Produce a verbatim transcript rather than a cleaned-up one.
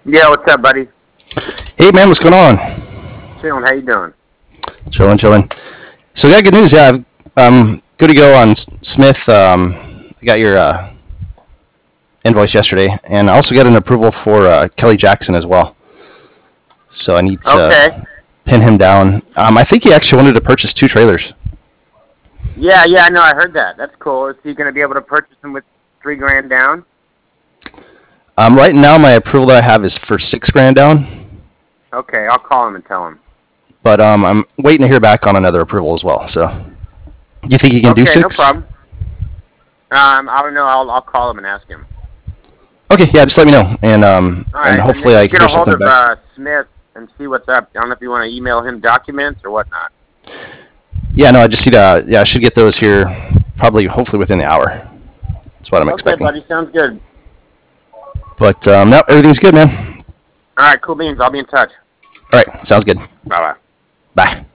Yeah, what's up, buddy? Hey, man, what's going on? Chilling. How you doing? Chilling, chilling. So, got good news. Yeah, um, good to go on Smith. Um, I got your uh, invoice yesterday, and I also got an approval for uh, Kelly Jackson as well. So I need to Okay. pin him down. Um, I think he actually wanted to purchase two trailers. Yeah, yeah, I know. I heard that. That's cool. Is he going to be able to purchase them with three grand down? Um, right now, my approval that I have is for six grand down. Okay, I'll call him and tell him. But um, I'm waiting to hear back on another approval as well. So, do you think he can okay, do six? no problem. Um, I don't know. I'll I'll call him and ask him. Okay, yeah, just let me know, and um, All right, and hopefully and I can get hear a hold something of back. uh, Smith and see what's up. I don't know if you want to email him documents or whatnot. Yeah, no, I just need to. Yeah, I should get those here probably, hopefully within the hour. That's what I'm okay, expecting. buddy, sounds good. But um, no, everything's good, man. All right, cool beans. I'll be in touch. All right, sounds good. Bye bye. Bye.